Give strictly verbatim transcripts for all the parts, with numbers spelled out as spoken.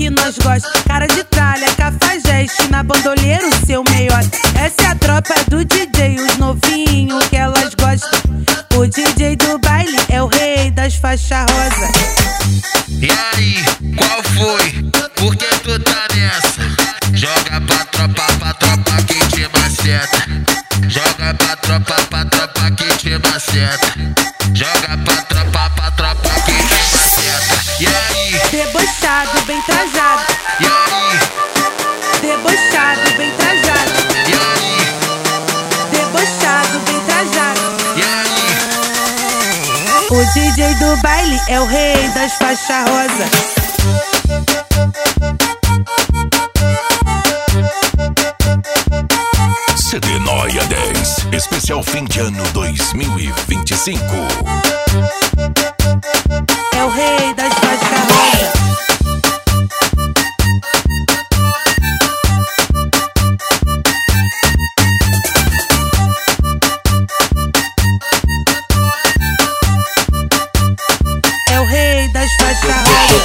que nós gosta. Cara de tralha, cafajeste, na bandoleira o seu melhor. Essa é a tropa do D J, os novinhos que elas gostam. O D J do baile é o rei das faixas rosa. E aí, qual foi? Por que tu tá nessa? Joga pra tropa, pra tropa que te maceta. Joga pra tropa, pra tropa que te maceta. Joga pra tropa, pra tropa que te maceta. E aí? Debochado, bem trajado. E aí? Debochado, bem trajado. E aí? Debochado, bem trajado. E aí? O D J do baile é o rei das faixas rosa. C D Noia dez, especial fim de ano dois mil e vinte e cinco. É o rei das faixas rosa. É o rei das faixas rosa.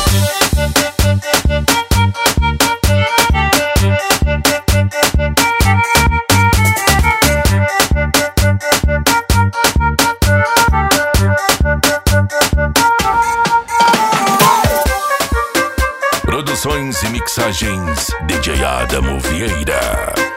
Produções e mixagens D J Adamo Vieira.